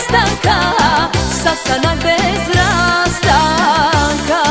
prestanka, sastanak bez rastanka.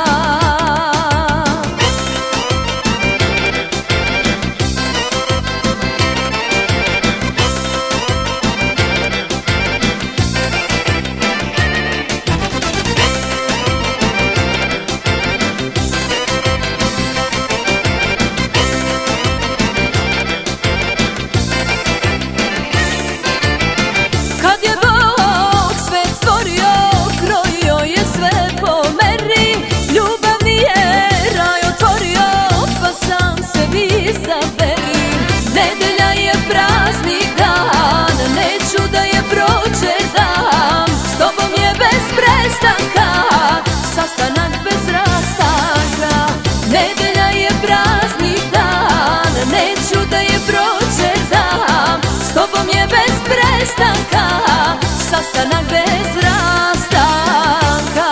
Kad je Bog sve stvorio, krojio je sve po meri, ljubavni je raj otvorio, pa sam sebi izaberi. Nedelja je praznik dan, neću da je pročetam, s tobom je bez prestanka, sastanak bez rastanka. Nedelja je praznik dan, neću da je pročetam, s tobom je bez prestanka, sastanak bez rastanka.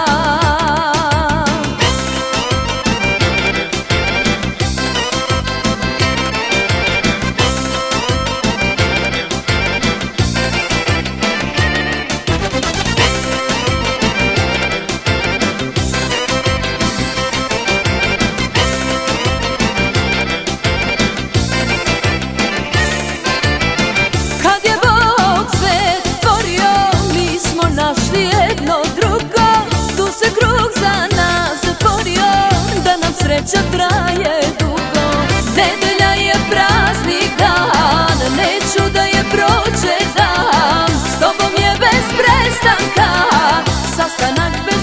Kad je Bog svet stvorio, mi smo našli jedno drugo, tu se krug za nas zatvorio, da nam sreća traje dugo. Nedelja je praznik dan, neću da je pročetam, s tobom je bez prestanka, sastanak bez